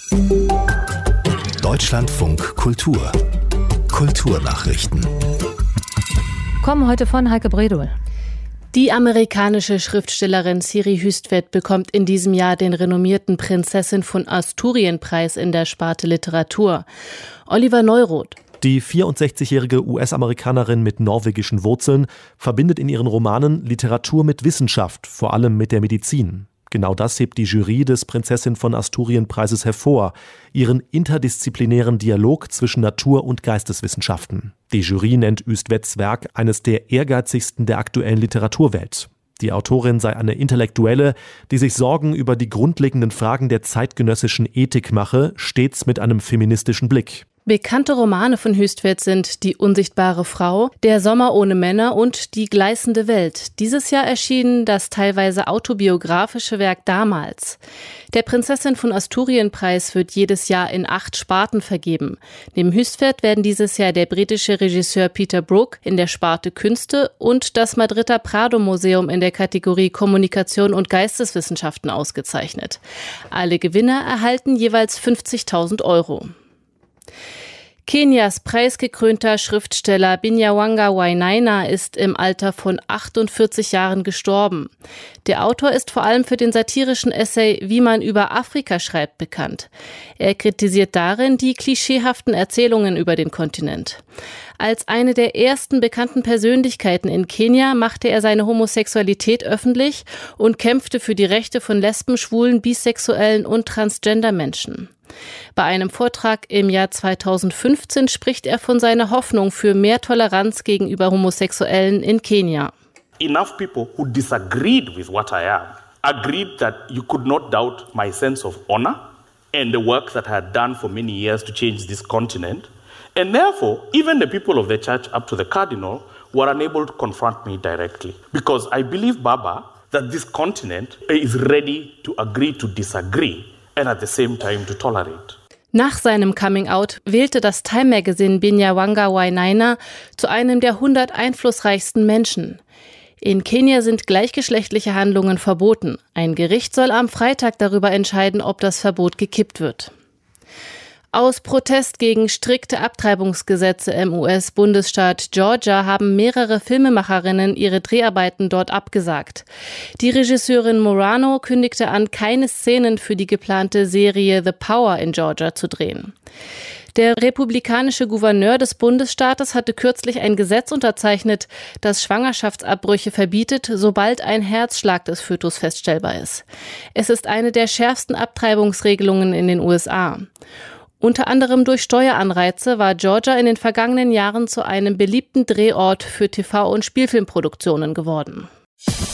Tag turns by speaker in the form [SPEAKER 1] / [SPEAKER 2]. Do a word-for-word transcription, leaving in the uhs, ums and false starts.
[SPEAKER 1] Deutschlandfunk Kultur. Kulturnachrichten.
[SPEAKER 2] Kommen heute von Heike Bredol.
[SPEAKER 3] Die amerikanische Schriftstellerin Siri Hustvedt bekommt in diesem Jahr den renommierten Prinzessin von Asturien-Preis in der Sparte Literatur. Oliver Neuroth.
[SPEAKER 4] Die vierundsechzigjährige U S-Amerikanerin mit norwegischen Wurzeln verbindet in ihren Romanen Literatur mit Wissenschaft, vor allem mit der Medizin. Genau das hebt die Jury des Prinzessin von Asturien-Preises hervor, ihren interdisziplinären Dialog zwischen Natur- und Geisteswissenschaften. Die Jury nennt Hustvedts Werk eines der ehrgeizigsten der aktuellen Literaturwelt. Die Autorin sei eine Intellektuelle, die sich Sorgen über die grundlegenden Fragen der zeitgenössischen Ethik mache, stets mit einem feministischen Blick.
[SPEAKER 3] Bekannte Romane von Hustvedt sind Die unsichtbare Frau, Der Sommer ohne Männer und Die gleißende Welt. Dieses Jahr erschien das teilweise autobiografische Werk Damals. Der Prinzessin von Asturien-Preis wird jedes Jahr in acht Sparten vergeben. Neben Hustvedt werden dieses Jahr der britische Regisseur Peter Brook in der Sparte Künste und das Madrider Prado-Museum in der Kategorie Kommunikation und Geisteswissenschaften ausgezeichnet. Alle Gewinner erhalten jeweils fünfzigtausend Euro. Kenias preisgekrönter Schriftsteller Binyawanga Wainaina ist im Alter von achtundvierzig Jahren gestorben. Der Autor ist vor allem für den satirischen Essay Wie man über Afrika schreibt bekannt. Er kritisiert darin die klischeehaften Erzählungen über den Kontinent. Als eine der ersten bekannten Persönlichkeiten in Kenia machte er seine Homosexualität öffentlich und kämpfte für die Rechte von Lesben, Schwulen, Bisexuellen und Transgender-Menschen. Bei einem Vortrag im Jahr zweitausendfünfzehn spricht er von seiner Hoffnung für mehr Toleranz gegenüber Homosexuellen in Kenia.
[SPEAKER 5] Enough people who disagreed with what I am agreed that you could not doubt my sense of honor and the work that I had done for many years to change this continent. And therefore, even the people of the church up to the cardinal were unable to confront me directly. Because I believe, Baba, that this continent is ready to agree to disagree and at the same time to tolerate.
[SPEAKER 3] Nach seinem Coming-out wählte das Time Magazine Binyawanga Wainaina zu einem der hundert einflussreichsten Menschen. In Kenia sind gleichgeschlechtliche Handlungen verboten. Ein Gericht soll am Freitag darüber entscheiden, ob das Verbot gekippt wird. Aus Protest gegen strikte Abtreibungsgesetze im U S-Bundesstaat Georgia haben mehrere Filmemacherinnen ihre Dreharbeiten dort abgesagt. Die Regisseurin Morano kündigte an, keine Szenen für die geplante Serie The Power in Georgia zu drehen. Der republikanische Gouverneur des Bundesstaates hatte kürzlich ein Gesetz unterzeichnet, das Schwangerschaftsabbrüche verbietet, sobald ein Herzschlag des Fötus feststellbar ist. Es ist eine der schärfsten Abtreibungsregelungen in den U S A. Unter anderem durch Steueranreize war Georgia in den vergangenen Jahren zu einem beliebten Drehort für T V- und Spielfilmproduktionen geworden.